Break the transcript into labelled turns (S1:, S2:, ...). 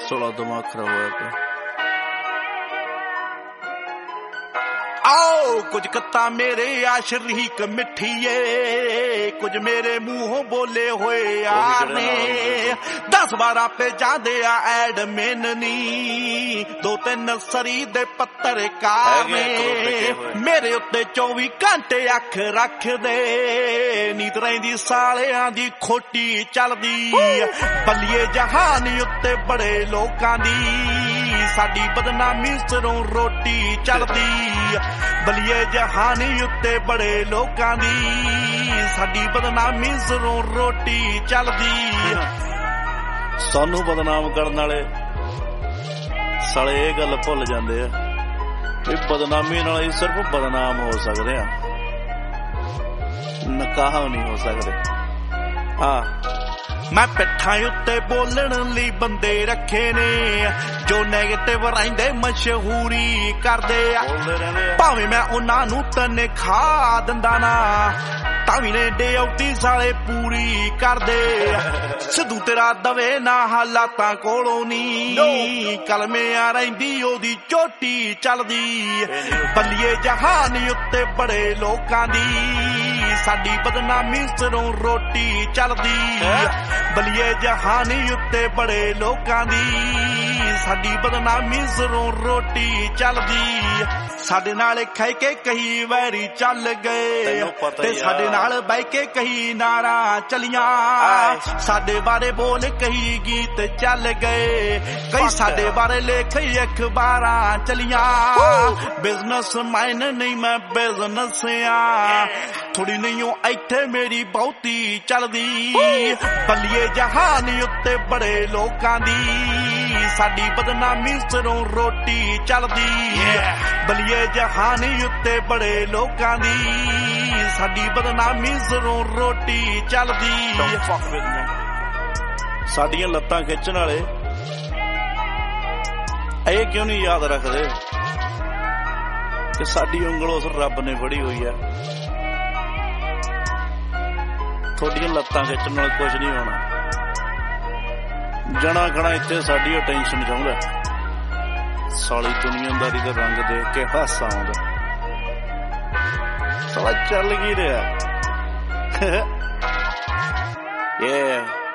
S1: साला दिमाग खराब होया पिया। आओ कुछ कत्ता मेरे आ शरीक मिठीए, कुछ मेरे मुंहों बोले होए यार ने। 10-12 पे जादे आ एडमिन नी, 2-3 सरी दे पत्रकार ने। मेरे उत्ते 24 घंटे अख रख दे, नीत रहिंदी सालियां दी खोटी चलदी। बलिए जहान उत्ते बड़े लोकां दी, साडी बदनामी सिरों रोटी चलदी। बलिए जहानी उत्ते बड़े लोकां दी, साडी बदनामी सिरों रोटी चलदी। सानू बदनाम करन वाले साले ये गल भुल जांदे आ कि बदनामी नाल ही सिर्फ बदनाम हो सकदे आ, नकाह नहीं हो सकदे। हाँ मैं पिट्ठां उत्ते बोलण लई बंदे रखे ने, जो नेगेटिव रहिंदे मशहूरी करदे आ। भावें मैं उन्हां नूं तनखाह दिंदा ना, तावी ने ड्यूटी साले पूरी करदे। सिद्धू तेरा दवे ना हालातां कोलों नी, कलमियां रहिंदी ओदी चोटी चलदी। बलिए जहान उत्ते बड़े लोकां दी, साडी बदनामी सिरों रोटी चलदी। बलिए जहानी उत्ते बड़े लोकां दी, साडी बदनामी सिरों रोटी चलदी। साडे नाल खाई के कई वैरी चल गए, ते साडे नाल बह के कई नारा चलियां। साडे बारे बोल कई गीत चल गए, कई साडे बारे लिख अखबारां चलियां। बिजनेस मैन नहीं मैं बिजनेस आ, थोड़ी नहीं हो इत्थे मेरी बहुती चलदी। बलिए जहान उत्ते बड़े लोकां दी, साडी बदनामी सिरों रोटी चलदी। बलिए जहान उत्ते बड़े लोकां दी, साडी बदनामी सिरों रोटी चलदी। साडियां लत्तां खिच्चण वाले ਇਹ क्यों नहीं याद रखते कि साडी उंगल उस रब ने फड़ी हुई है। थोड़ियां लत्तां खिच्चण नाल कुछ नहीं होना, जना खना इत्थे साडी अटेंशन चाहुंदा। साली दुनियादारी दे रंग देख के हासा आउंदा, साला चल की रहा।